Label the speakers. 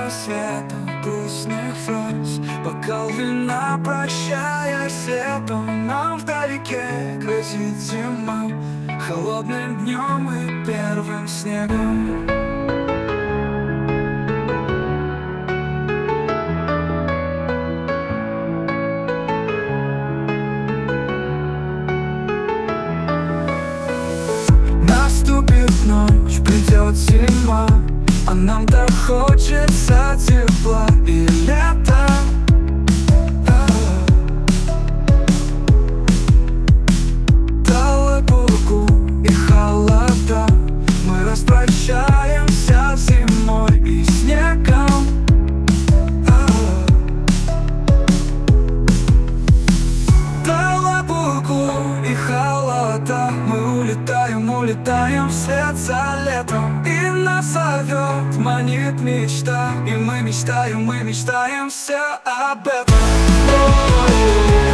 Speaker 1: рассвету грустных фраз. Бокал вина, прощаясь, летом нам вдалеке грозит зима, холодным днем и первым снегом. Наступит ночь, придет зима, а нам так хочется тепла и лета. Толпу и холода, мы распрощаемся с зимой и снегом. Толпу и холода, мы улетаем вслед за летом. И нас зовет, манит мечта, и мы мечтаем все об этом.